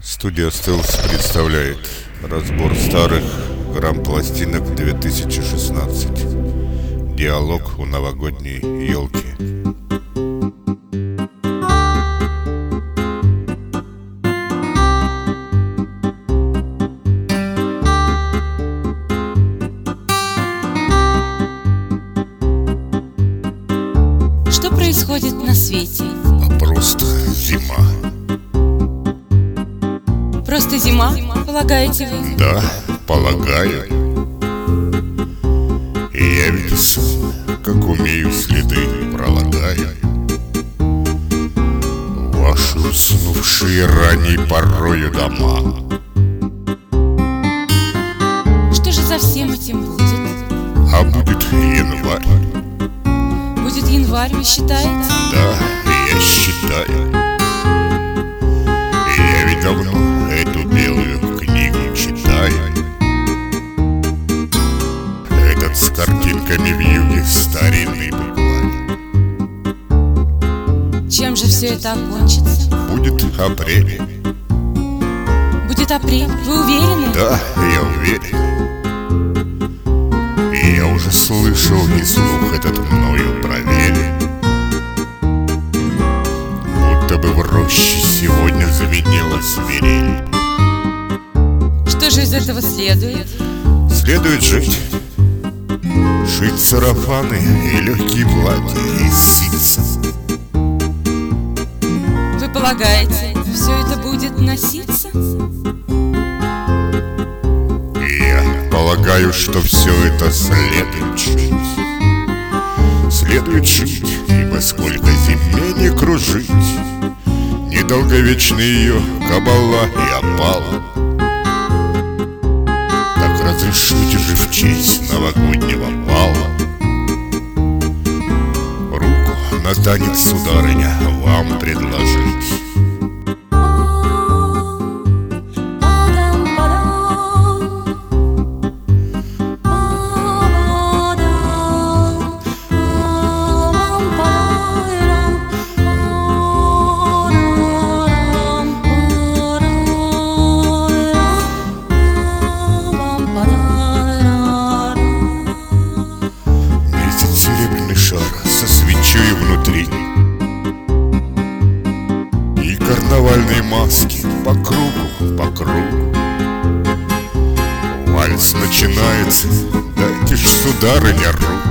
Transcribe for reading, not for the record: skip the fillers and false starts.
Студия Стелс представляет разбор старых грамм-пластинок 2016. Диалог у новогодней елки. Что происходит на свете? Просто зима. Просто зима, полагаете вы? Да, полагаю. И я ведь сам, как умею, следы пролагаю. Ваши уснувшие ранней порою дома. Что же за всем этим будет? А будет январь. Будет январь, вы считаете? Да, я считаю. Я ведь давно эту белую книгу читаю. Этот с картинками в юге старинный букварь. Чем же все это окончится? Будет апрель. Будет апрель, вы уверены? Да, я уверен. И я уже слышал, и слух этот мною проверен. Будто бы в роще сегодня звенела свирель. Что же из этого следует? Следует жить. Шить сарафаны и легкие платья из ситца. Вы полагаете, все это будет носиться? Я полагаю, что все это следует жить. Следует жить, ибо сколько зиме не кружить, недолговечна ее кабала и опала. Так разрешите же в честь новогоднего бала руку на танец, сударыня, вам предложить. Серебряный шар со свечой внутри и карнавальные маски по кругу, по кругу. Вальс начинается, дайте ж, сударыня, руку.